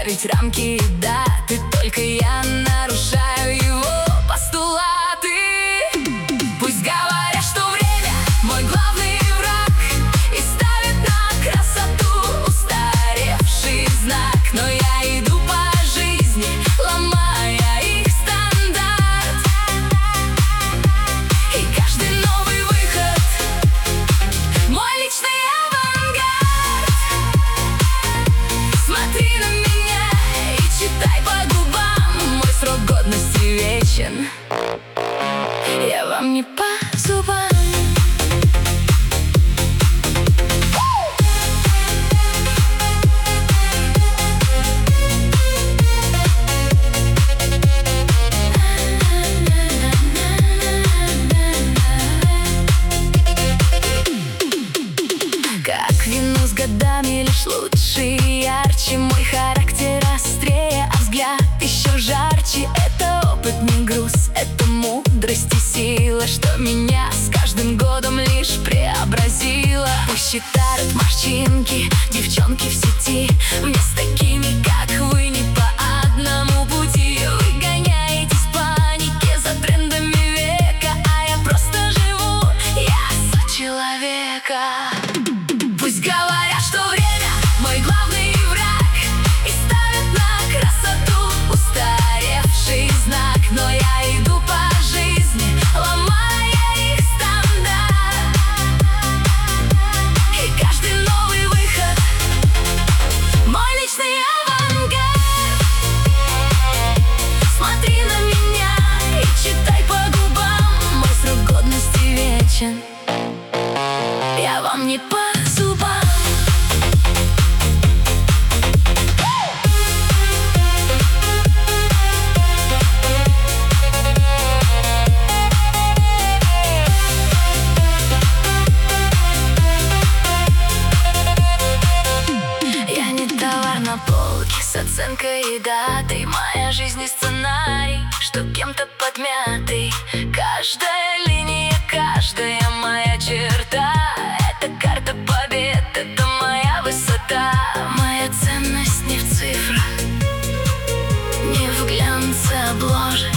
ведь рамки и даты, только я нарушаю его постулаты. Пусть говорят, что время мой главный враг и ставит на красоту устаревший знак, но я иду по жизни, ломая их стандарт. И каждый новый выход — мой личный авангард. Смотри на меня и читай по губам, мой срок годности вечен. Я вам не по зубам. Как вино с годами, лишь лучше и ярче, мой характер острее, а взгляд еще жарче. Это опыт, не груз, это мудрость и сила, что меня с каждым годом лишь преобразила. Пусть считают морщинки девчонки в сети, мне с такими, как вы, не по одному пути. Вы гоняетесь в панике за трендами века, а я просто живу, я сочеловека. Пусть говорят, что время мой главный враг и ставят на красоту устаревший знак, но я иду по жизни, ломая их стандарт. И каждый новый выход — мой личный авангард. Смотри на меня и читай по губам, мой срок годности вечен. Я вам не по зубам. Я не товар на полке с оценкой и датой, моя жизнь не сценарий, что кем-то подмятый. Каждая линия, каждая моя черта — это карта побед, это моя высота. Моя ценность не в цифрах, не в глянце обложек,